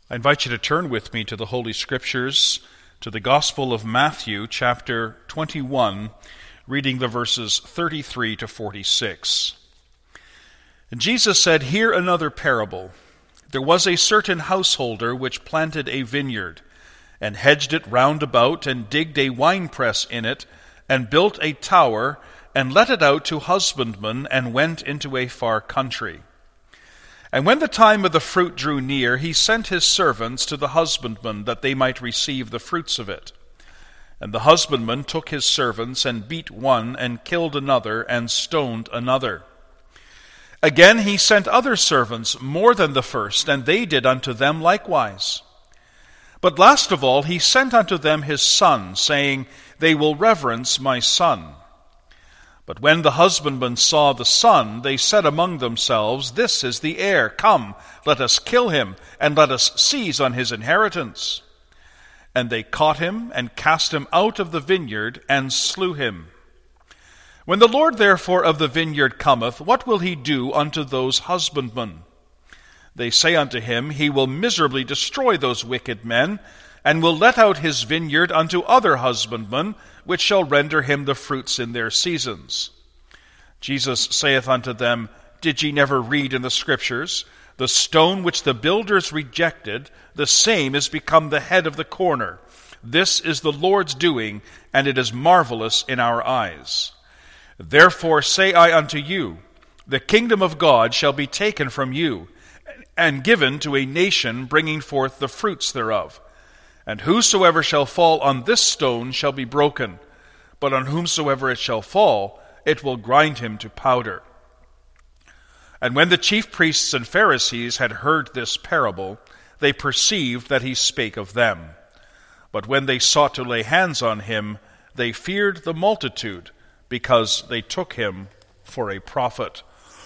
I invite you to turn with me to the Holy Scriptures, to the Gospel of Matthew, chapter 21, reading the verses 33 to 46. And Jesus said, "Hear another parable. There was a certain householder which planted a vineyard, and hedged it round about, and digged a winepress in it, and built a tower, and let it out to husbandmen, and went into a far country. And when the time of the fruit drew near, he sent his servants to the husbandmen, that they might receive the fruits of it. And the husbandman took his servants, and beat one, and killed another, and stoned another. Again he sent other servants, more than the first, and they did unto them likewise. But last of all he sent unto them his son, saying, They will reverence my son. But when the husbandmen saw the son, they said among themselves, This is the heir. Come, let us kill him, and let us seize on his inheritance. And they caught him, and cast him out of the vineyard, and slew him. When the Lord therefore of the vineyard cometh, what will he do unto those husbandmen? They say unto him, He will miserably destroy those wicked men, and will let out his vineyard unto other husbandmen, which shall render him the fruits in their seasons. Jesus saith unto them, Did ye never read in the Scriptures, The stone which the builders rejected, the same is become the head of the corner. This is the Lord's doing, and it is marvelous in our eyes. Therefore say I unto you, The kingdom of God shall be taken from you, and given to a nation bringing forth the fruits thereof. And whosoever shall fall on this stone shall be broken, but on whomsoever it shall fall, it will grind him to powder. And when the chief priests and Pharisees had heard this parable, they perceived that he spake of them. But when they sought to lay hands on him, they feared the multitude, because they took him for a prophet.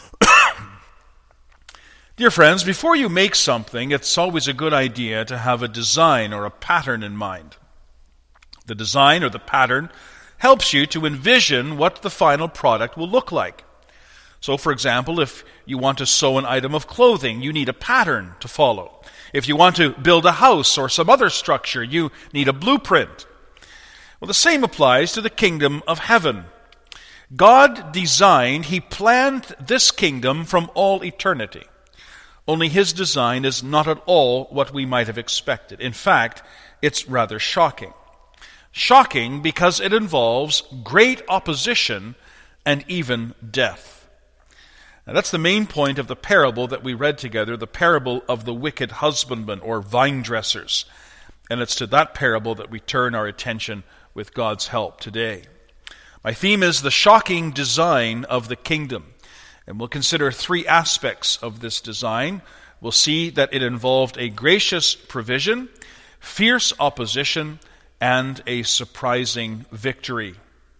Dear friends, before you make something, it's always a good idea to have a design or a pattern in mind. The design or the pattern helps you to envision what the final product will look like. So, for example, if you want to sew an item of clothing, you need a pattern to follow. If you want to build a house or some other structure, you need a blueprint. Well, the same applies to the kingdom of heaven. God designed, He planned this kingdom from all eternity. Only His design is not at all what we might have expected. In fact, it's rather shocking. Shocking because it involves great opposition and even death. Now, that's the main point of the parable that we read together, the parable of the wicked husbandman or vine dressers. And it's to that parable that we turn our attention with God's help today. My theme is the shocking design of the kingdom. And we'll consider three aspects of this design. We'll see that it involved a gracious provision, fierce opposition, and a surprising victory.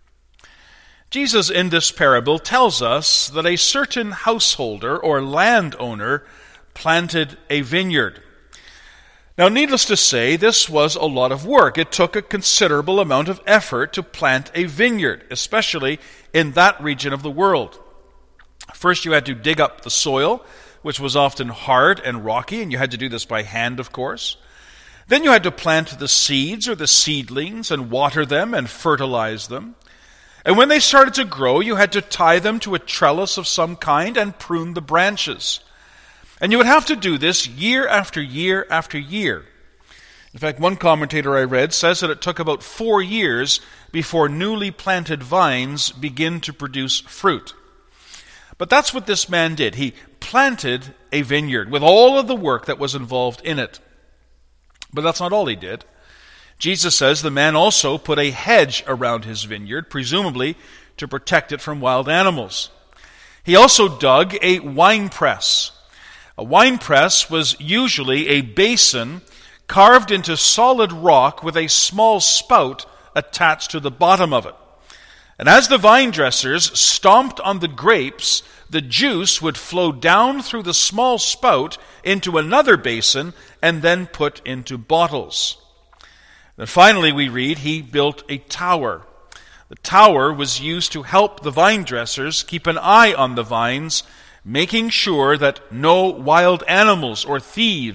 Jesus in this parable tells us that a certain householder or landowner planted a vineyard. Now, needless to say, this was a lot of work. It took a considerable amount of effort to plant a vineyard, especially in that region of the world. First, you had to dig up the soil, which was often hard and rocky, and you had to do this by hand, of course. Then you had to plant the seeds or the seedlings and water them and fertilize them. And when they started to grow, you had to tie them to a trellis of some kind and prune the branches. And you would have to do this year after year after year. In fact, one commentator I read says that it took about 4 years before newly planted vines begin to produce fruit. But that's what this man did. He planted a vineyard with all of the work that was involved in it. But that's not all he did. Jesus says the man also put a hedge around his vineyard, presumably to protect it from wild animals. He also dug a winepress. A winepress was usually a basin carved into solid rock with a small spout attached to the bottom of it. And as the vine dressers stomped on the grapes, the juice would flow down through the small spout into another basin and then put into bottles. Then finally we read he built a tower. The tower was used to help the vine dressers keep an eye on the vines, making sure that no wild animals or thieves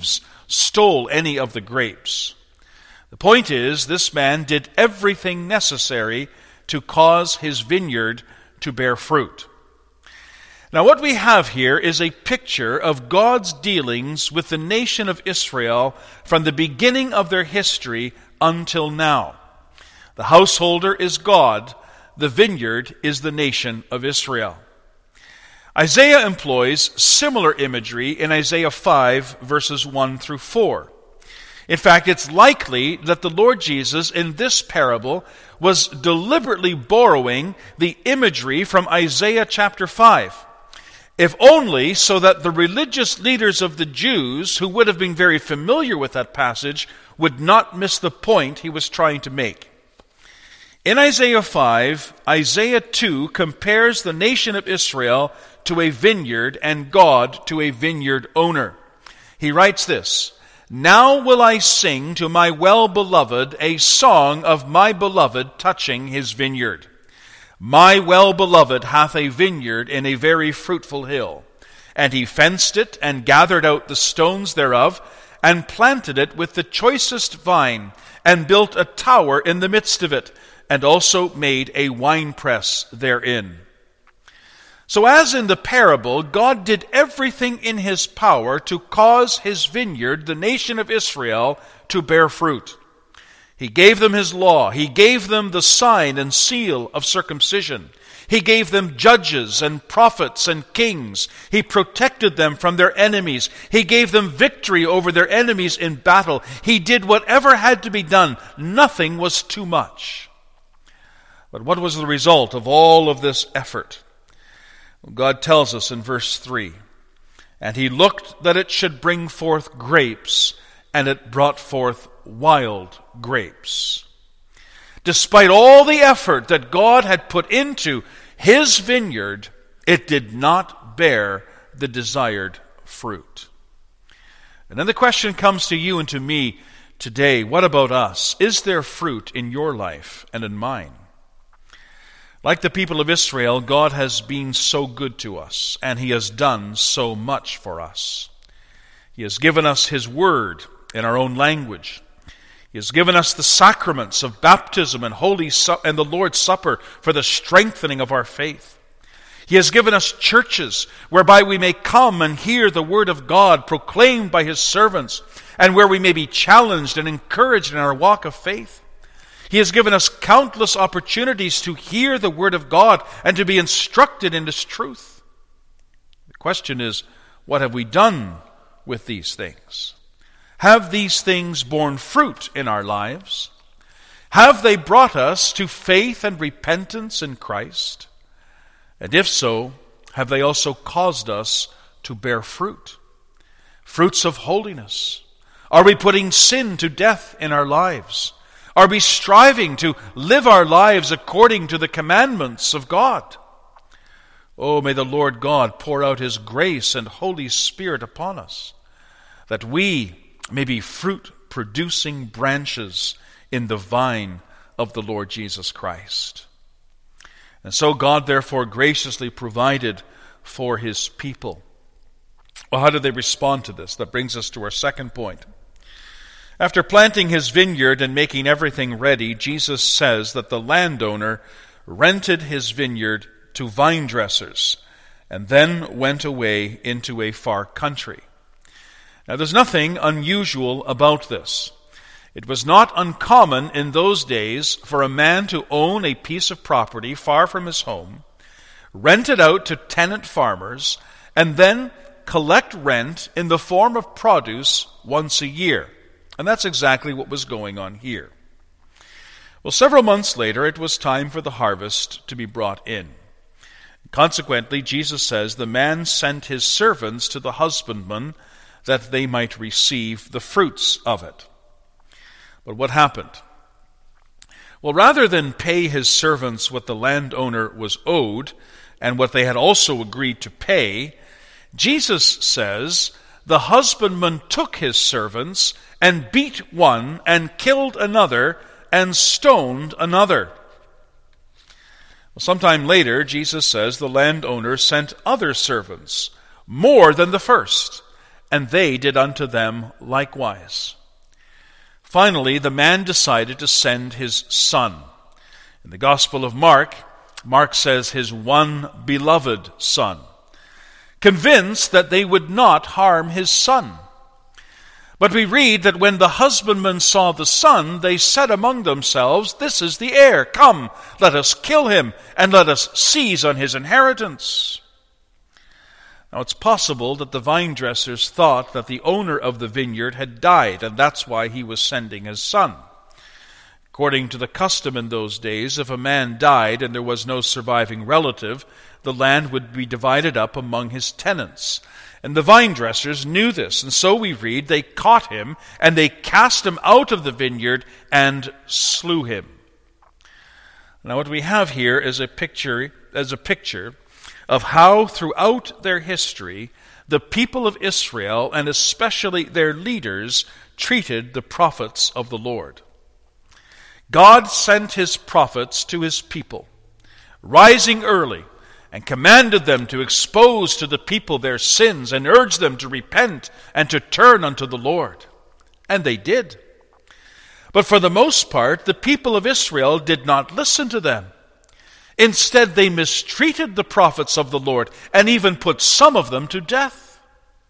stole any of the grapes. The point is, this man did everything necessary to cause his vineyard to bear fruit. Now, what we have here is a picture of God's dealings with the nation of Israel from the beginning of their history until now. The householder is God. The vineyard is the nation of Israel. Isaiah employs similar imagery in Isaiah 5, verses 1 through 4. In fact, it's likely that the Lord Jesus in this parable was deliberately borrowing the imagery from Isaiah chapter 5, if only so that the religious leaders of the Jews, who would have been very familiar with that passage, would not miss the point he was trying to make. In Isaiah 5, Isaiah 2 compares the nation of Israel to a vineyard and God to a vineyard owner. He writes this, "Now will I sing to my well-beloved a song of my beloved touching his vineyard. My well-beloved hath a vineyard in a very fruitful hill, and he fenced it and gathered out the stones thereof, and planted it with the choicest vine, and built a tower in the midst of it, and also made a winepress therein." So as in the parable, God did everything in his power to cause his vineyard, the nation of Israel, to bear fruit. He gave them his law. He gave them the sign and seal of circumcision. He gave them judges and prophets and kings. He protected them from their enemies. He gave them victory over their enemies in battle. He did whatever had to be done. Nothing was too much. But what was the result of all of this effort? God tells us in verse 3, "And he looked that it should bring forth grapes, and it brought forth wild grapes." Despite all the effort that God had put into his vineyard, it did not bear the desired fruit. And then the question comes to you and to me today, what about us? Is there fruit in your life and in mine? Like the people of Israel, God has been so good to us, and he has done so much for us. He has given us his word in our own language. He has given us the sacraments of baptism and and the Lord's Supper for the strengthening of our faith. He has given us churches whereby we may come and hear the word of God proclaimed by his servants, and where we may be challenged and encouraged in our walk of faith. He has given us countless opportunities to hear the word of God and to be instructed in his truth. The question is, what have we done with these things? Have these things borne fruit in our lives? Have they brought us to faith and repentance in Christ? And if so, have they also caused us to bear fruit? Fruits of holiness. Are we putting sin to death in our lives? Are we striving to live our lives according to the commandments of God? Oh, may the Lord God pour out his grace and Holy Spirit upon us, that we may be fruit-producing branches in the vine of the Lord Jesus Christ. And so God therefore graciously provided for his people. Well, how did they respond to this? That brings us to our second point. After planting his vineyard and making everything ready, Jesus says that the landowner rented his vineyard to vine dressers and then went away into a far country. Now, there's nothing unusual about this. It was not uncommon in those days for a man to own a piece of property far from his home, rent it out to tenant farmers, and then collect rent in the form of produce once a year. And that's exactly what was going on here. Well, several months later, it was time for the harvest to be brought in. Consequently, Jesus says, the man sent his servants to the husbandman that they might receive the fruits of it. But what happened? Well, rather than pay his servants what the landowner was owed and what they had also agreed to pay, Jesus says the husbandman took his servants and beat one and killed another and stoned another. Well, sometime later, Jesus says the landowner sent other servants, more than the first, and they did unto them likewise. Finally, the man decided to send his son. In the Gospel of Mark, Mark says his one beloved son, convinced that they would not harm his son. But we read that when the husbandmen saw the son, they said among themselves, "This is the heir. Come, let us kill him, and let us seize on his inheritance." Now it's possible that the vine dressers thought that the owner of the vineyard had died, and that's why he was sending his son. According to the custom in those days, if a man died and there was no surviving relative, the land would be divided up among his tenants. And the vine dressers knew this, and so we read they caught him, and they cast him out of the vineyard and slew him. Now what we have here is a picture of how throughout their history the people of Israel, and especially their leaders, treated the prophets of the Lord. God sent his prophets to his people, rising early, and commanded them to expose to the people their sins and urge them to repent and to turn unto the Lord. And they did. But for the most part, the people of Israel did not listen to them. Instead, they mistreated the prophets of the Lord and even put some of them to death.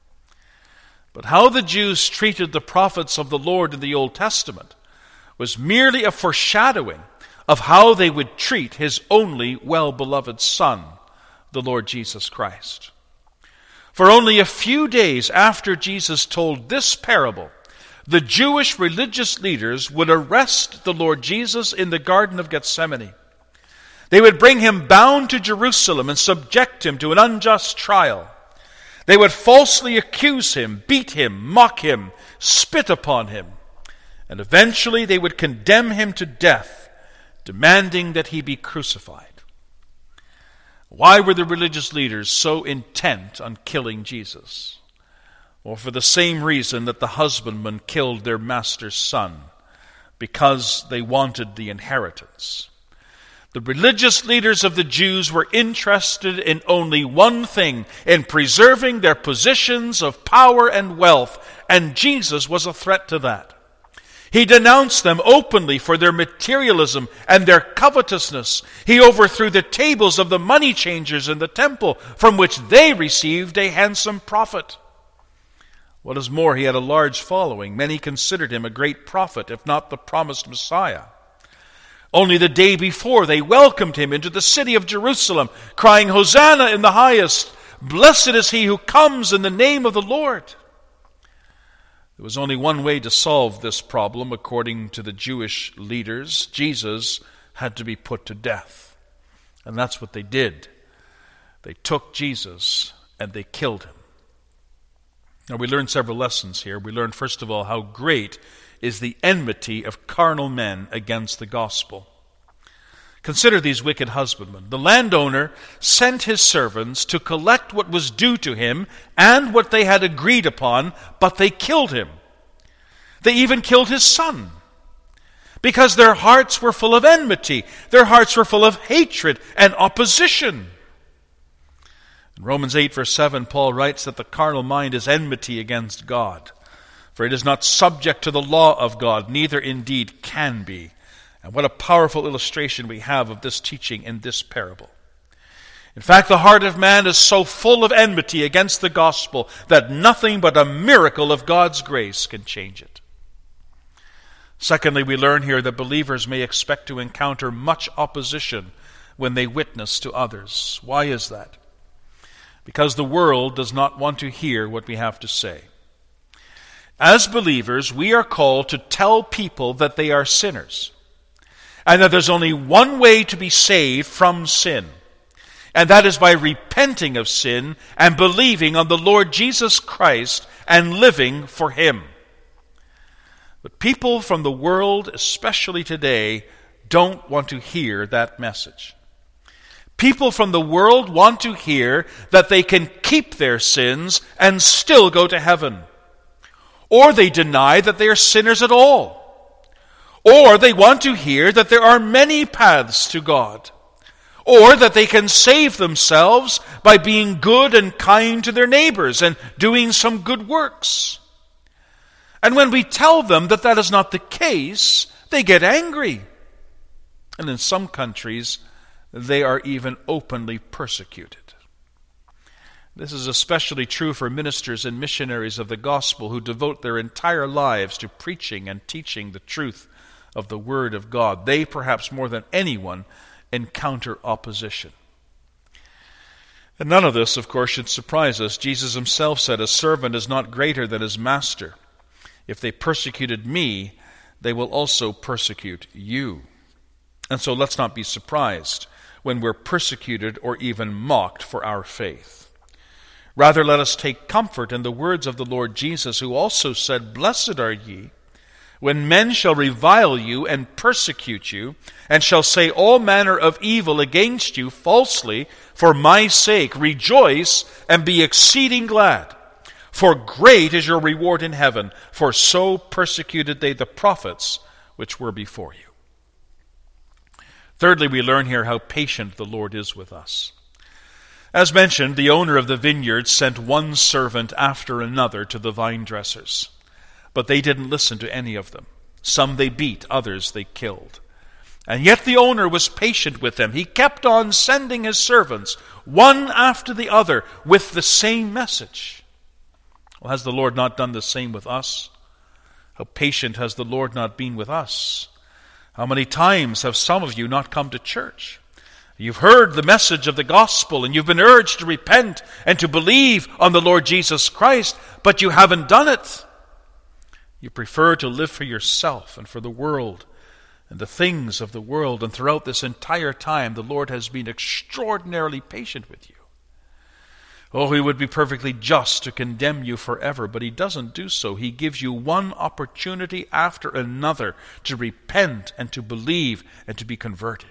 But how the Jews treated the prophets of the Lord in the Old Testament was merely a foreshadowing of how they would treat his only well-beloved Son, the Lord Jesus Christ. For only a few days after Jesus told this parable, the Jewish religious leaders would arrest the Lord Jesus in the Garden of Gethsemane. They would bring him bound to Jerusalem and subject him to an unjust trial. They would falsely accuse him, beat him, mock him, spit upon him. And eventually they would condemn him to death, demanding that he be crucified. Why were the religious leaders so intent on killing Jesus? Well, for the same reason that the husbandmen killed their master's son, because they wanted the inheritance. The religious leaders of the Jews were interested in only one thing, in preserving their positions of power and wealth, and Jesus was a threat to that. He denounced them openly for their materialism and their covetousness. He overthrew the tables of the money changers in the temple, from which they received a handsome profit. What is more, he had a large following. Many considered him a great prophet, if not the promised Messiah. Only the day before, they welcomed him into the city of Jerusalem, crying, "Hosanna in the highest! Blessed is he who comes in the name of the Lord." There was only one way to solve this problem, according to the Jewish leaders. Jesus had to be put to death. And that's what they did. They took Jesus and they killed him. Now we learn several lessons here. We learn, first of all, how great is the enmity of carnal men against the gospel. Consider these wicked husbandmen. The landowner sent his servants to collect what was due to him and what they had agreed upon, but they killed him. They even killed his son, because their hearts were full of enmity. Their hearts were full of hatred and opposition. In Romans 8, verse 7, Paul writes that the carnal mind is enmity against God, for it is not subject to the law of God, neither indeed can be. And what a powerful illustration we have of this teaching in this parable. In fact, the heart of man is so full of enmity against the gospel that nothing but a miracle of God's grace can change it. Secondly, we learn here that believers may expect to encounter much opposition when they witness to others. Why is that? Because the world does not want to hear what we have to say. As believers, we are called to tell people that they are sinners, and that there's only one way to be saved from sin, and that is by repenting of sin and believing on the Lord Jesus Christ and living for him. But people from the world, especially today, don't want to hear that message. People from the world want to hear that they can keep their sins and still go to heaven. Or they deny that they are sinners at all. Or they want to hear that there are many paths to God. or that they can save themselves by being good and kind to their neighbors and doing some good works. And when we tell them that that is not the case, they get angry. And in some countries, they are even openly persecuted. This is especially true for ministers and missionaries of the gospel who devote their entire lives to preaching and teaching the truth of the Word of God. They, perhaps more than anyone, encounter opposition. And none of this, of course, should surprise us. Jesus himself said, "A servant is not greater than his master. If they persecuted me, they will also persecute you." And so let's not be surprised when we're persecuted or even mocked for our faith. Rather, let us take comfort in the words of the Lord Jesus, who also said, "Blessed are ye, when men shall revile you and persecute you, and shall say all manner of evil against you falsely for my sake. Rejoice and be exceeding glad, for great is your reward in heaven, for so persecuted they the prophets which were before you." Thirdly, we learn here how patient the Lord is with us. As mentioned, the owner of the vineyard sent one servant after another to the vine dressers. But they didn't listen to any of them. Some they beat, others they killed. And yet the owner was patient with them. He kept on sending his servants, one after the other, with the same message. Well, has the Lord not done the same with us? How patient has the Lord not been with us? How many times have some of you not come to church? You've heard the message of the gospel, and you've been urged to repent and to believe on the Lord Jesus Christ, but you haven't done it. You prefer to live for yourself and for the world and the things of the world. And throughout this entire time, the Lord has been extraordinarily patient with you. Oh, he would be perfectly just to condemn you forever, but he doesn't do so. He gives you one opportunity after another to repent and to believe and to be converted.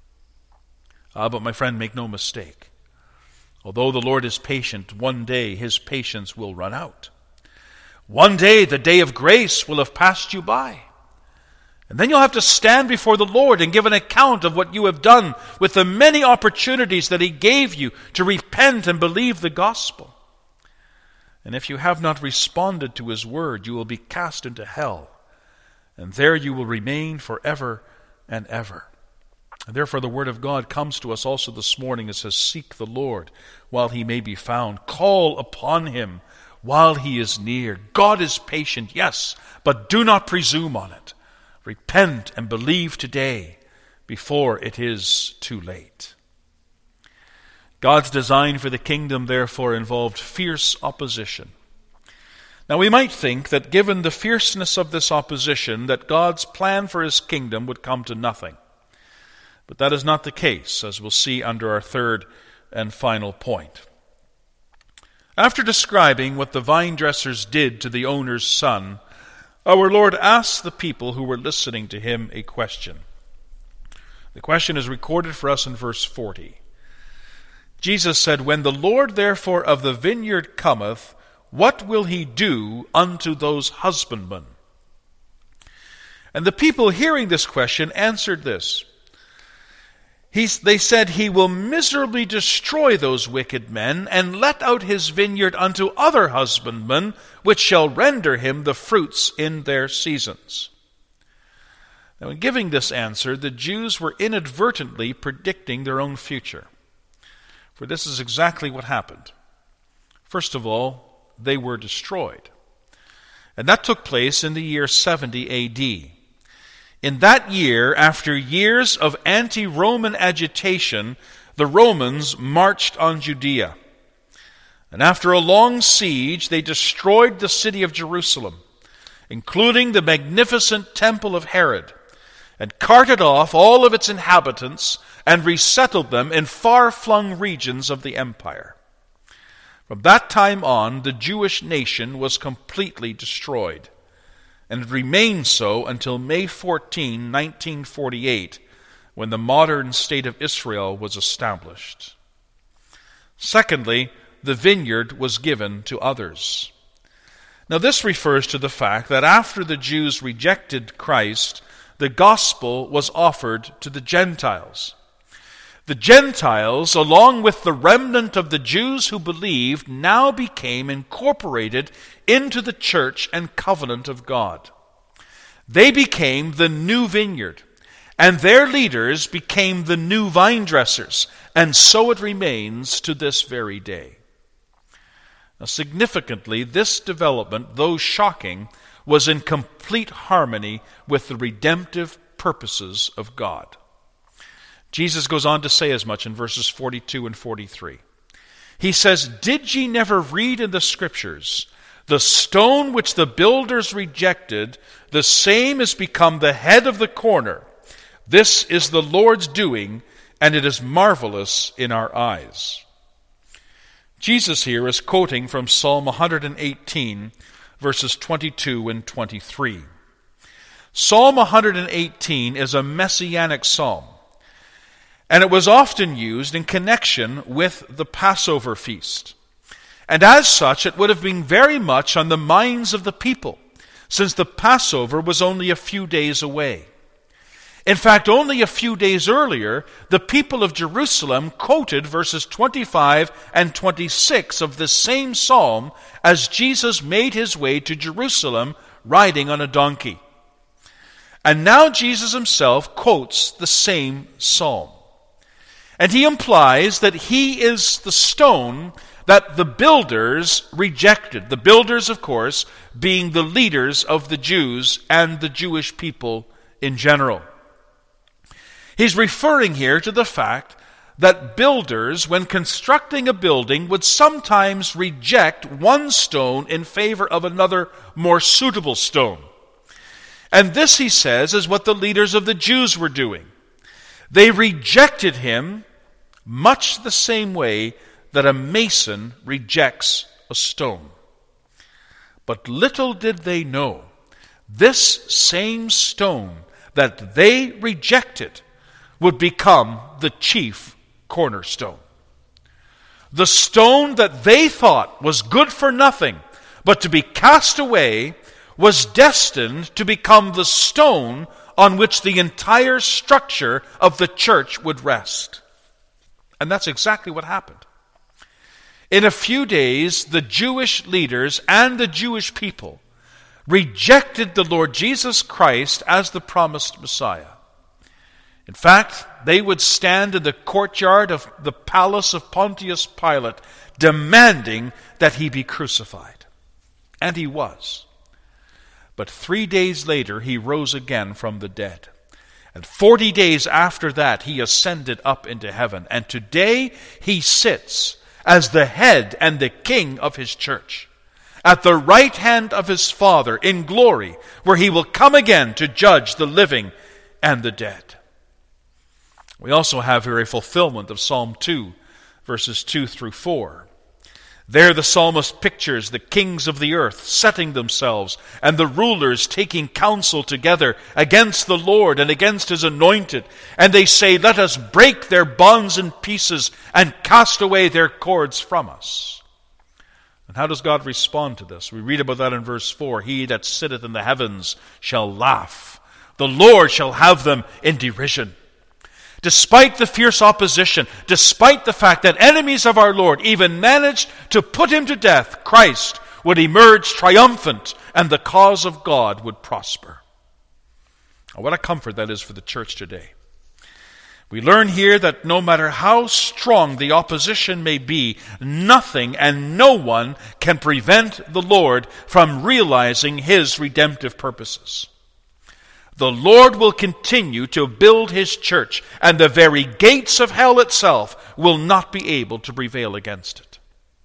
But my friend, make no mistake. Although the Lord is patient, one day his patience will run out. One day the day of grace will have passed you by. And then you'll have to stand before the Lord and give an account of what you have done with the many opportunities that he gave you to repent and believe the gospel. And if you have not responded to his word, you will be cast into hell. And there you will remain forever and ever. And therefore the word of God comes to us also this morning. It says, "Seek the Lord while he may be found. Call upon him while he is near." God is patient, yes, but do not presume on it. Repent and believe today before it is too late. God's design for the kingdom, therefore, involved fierce opposition. Now, we might think that given the fierceness of this opposition, that God's plan for his kingdom would come to nothing. But that is not the case, as we'll see under our third and final point. After describing what the vine dressers did to the owner's son, our Lord asked the people who were listening to him a question. The question is recorded for us in verse 40. Jesus said, "When the Lord therefore of the vineyard cometh, what will he do unto those husbandmen?" And the people hearing this question answered this. They said, "He will miserably destroy those wicked men, and let out his vineyard unto other husbandmen, which shall render him the fruits in their seasons." Now, in giving this answer, the Jews were inadvertently predicting their own future. For this is exactly what happened. First of all, they were destroyed. And that took place in the year 70 A.D. In that year, after years of anti-Roman agitation, the Romans marched on Judea. And after a long siege, they destroyed the city of Jerusalem, including the magnificent temple of Herod, and carted off all of its inhabitants and resettled them in far-flung regions of the empire. From that time on, the Jewish nation was completely destroyed, and it remained so until May 14, 1948, when the modern state of Israel was established. Secondly, the vineyard was given to others. Now this refers to the fact that after the Jews rejected Christ, the gospel was offered to the Gentiles. The Gentiles, along with the remnant of the Jews who believed, now became incorporated into the church and covenant of God. They became the new vineyard, and their leaders became the new vine dressers, and so it remains to this very day. Now, significantly, this development, though shocking, was in complete harmony with the redemptive purposes of God. Jesus goes on to say as much in verses 42 and 43. He says, "Did ye never read in the Scriptures, the stone which the builders rejected, the same is become the head of the corner. This is the Lord's doing, and it is marvelous in our eyes." Jesus here is quoting from Psalm 118, verses 22 and 23. Psalm 118 is a messianic psalm, and it was often used in connection with the Passover feast. And as such, it would have been very much on the minds of the people, since the Passover was only a few days away. In fact, only a few days earlier, the people of Jerusalem quoted verses 25 and 26 of this same psalm as Jesus made his way to Jerusalem riding on a donkey. And now Jesus himself quotes the same psalm. And he implies that he is the stone that the builders rejected. The builders, of course, being the leaders of the Jews and the Jewish people in general. He's referring here to the fact that builders, when constructing a building, would sometimes reject one stone in favor of another more suitable stone. And this, he says, is what the leaders of the Jews were doing. They rejected him much the same way that a mason rejects a stone. But little did they know, this same stone that they rejected would become the chief cornerstone. The stone that they thought was good for nothing, but to be cast away, was destined to become the stone on which the entire structure of the church would rest. And that's exactly what happened. In a few days, the Jewish leaders and the Jewish people rejected the Lord Jesus Christ as the promised Messiah. In fact, they would stand in the courtyard of the palace of Pontius Pilate, demanding that he be crucified. And he was. But 3 days later, he rose again from the dead. And 40 days after that, he ascended up into heaven. And today, he sits as the head and the king of his church, at the right hand of his Father in glory, where he will come again to judge the living and the dead. We also have here a fulfillment of Psalm 2, verses 2 through 4. There the psalmist pictures the kings of the earth setting themselves, and the rulers taking counsel together against the Lord and against his anointed. And they say, "Let us break their bonds in pieces and cast away their cords from us." And how does God respond to this? We read about that in verse 4. "He that sitteth in the heavens shall laugh. The Lord shall have them in derision." Despite the fierce opposition, despite the fact that enemies of our Lord even managed to put him to death, Christ would emerge triumphant and the cause of God would prosper. Oh, what a comfort that is for the church today. We learn here that no matter how strong the opposition may be, nothing and no one can prevent the Lord from realizing his redemptive purposes. The Lord will continue to build his church, and the very gates of hell itself will not be able to prevail against it.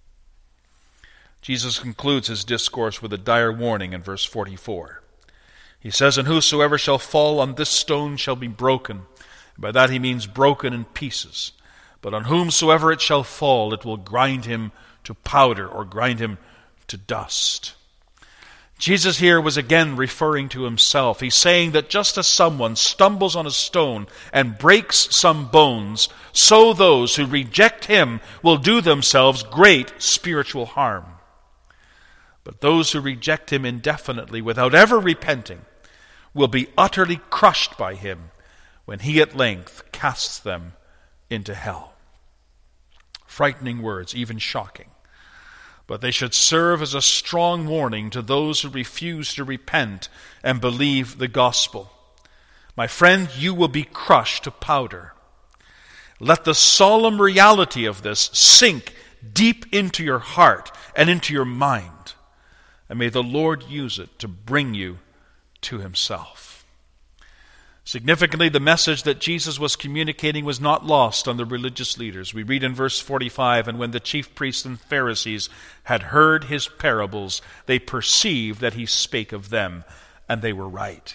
Jesus concludes his discourse with a dire warning in verse 44. He says, "And whosoever shall fall on this stone shall be broken." By that he means broken in pieces. "But on whomsoever it shall fall, it will grind him to powder," or grind him to dust. Jesus here was again referring to himself. He's saying that just as someone stumbles on a stone and breaks some bones, so those who reject him will do themselves great spiritual harm. But those who reject him indefinitely without ever repenting will be utterly crushed by him when he at length casts them into hell. Frightening words, even shocking. But they should serve as a strong warning to those who refuse to repent and believe the gospel. My friend, you will be crushed to powder. Let the solemn reality of this sink deep into your heart and into your mind, and may the Lord use it to bring you to himself. Significantly, the message that Jesus was communicating was not lost on the religious leaders. We read in verse 45, "And when the chief priests and Pharisees had heard his parables, they perceived that he spake of them, and they were right."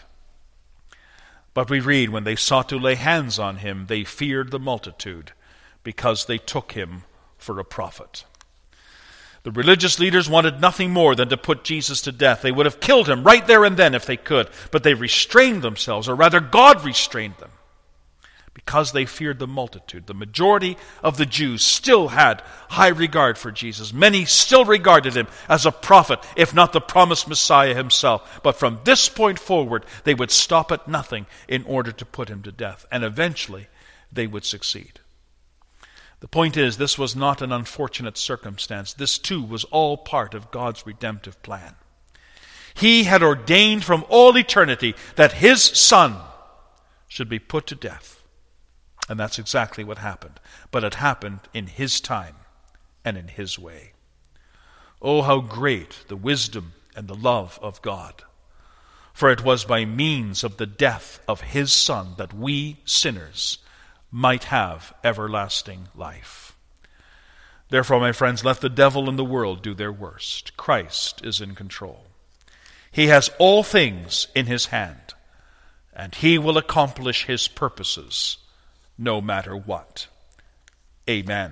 But we read, "When they sought to lay hands on him, they feared the multitude, because they took him for a prophet." The religious leaders wanted nothing more than to put Jesus to death. They would have killed him right there and then if they could, but they restrained themselves, or rather God restrained them, because they feared the multitude. The majority of the Jews still had high regard for Jesus. Many still regarded him as a prophet, if not the promised Messiah himself. But from this point forward, they would stop at nothing in order to put him to death, and eventually they would succeed. The point is, this was not an unfortunate circumstance. This too was all part of God's redemptive plan. He had ordained from all eternity that his Son should be put to death. And that's exactly what happened. But it happened in his time and in his way. Oh, how great the wisdom and the love of God. For it was by means of the death of his Son that we sinners might have everlasting life. Therefore, my friends, let the devil and the world do their worst. Christ is in control. He has all things in his hand, and he will accomplish his purposes no matter what. Amen.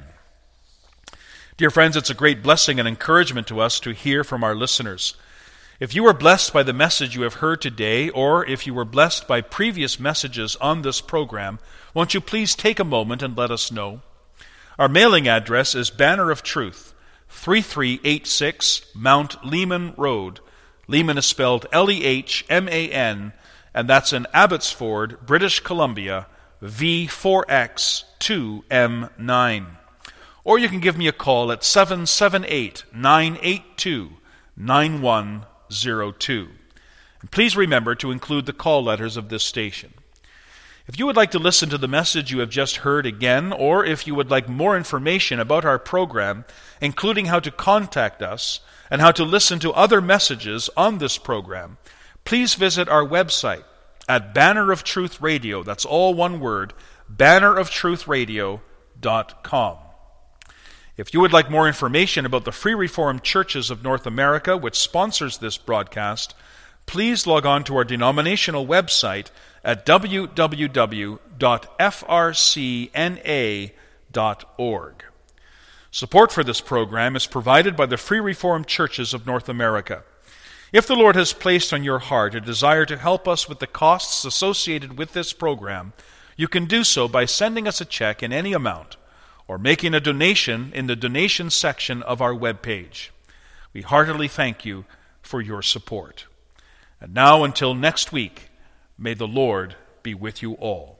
Dear friends, it's a great blessing and encouragement to us to hear from our listeners. If you were blessed by the message you have heard today, or if you were blessed by previous messages on this program, won't you please take a moment and let us know? Our mailing address is Banner of Truth, 3386 Mount Lehman Road. Lehman is spelled Lehman, and that's in Abbotsford, British Columbia, V4X2M9. Or you can give me a call at 778-982-9102. And please remember to include the call letters of this station. If you would like to listen to the message you have just heard again, or if you would like more information about our program, including how to contact us and how to listen to other messages on this program, please visit our website at Banner of Truth Radio. That's all one word, banneroftruthradio.com. If you would like more information about the Free Reformed Churches of North America, which sponsors this broadcast, please log on to our denominational website at www.frcna.org. Support for this program is provided by the Free Reformed Churches of North America. If the Lord has placed on your heart a desire to help us with the costs associated with this program, you can do so by sending us a check in any amount or making a donation in the donation section of our webpage. We heartily thank you for your support. And now, until next week, may the Lord be with you all.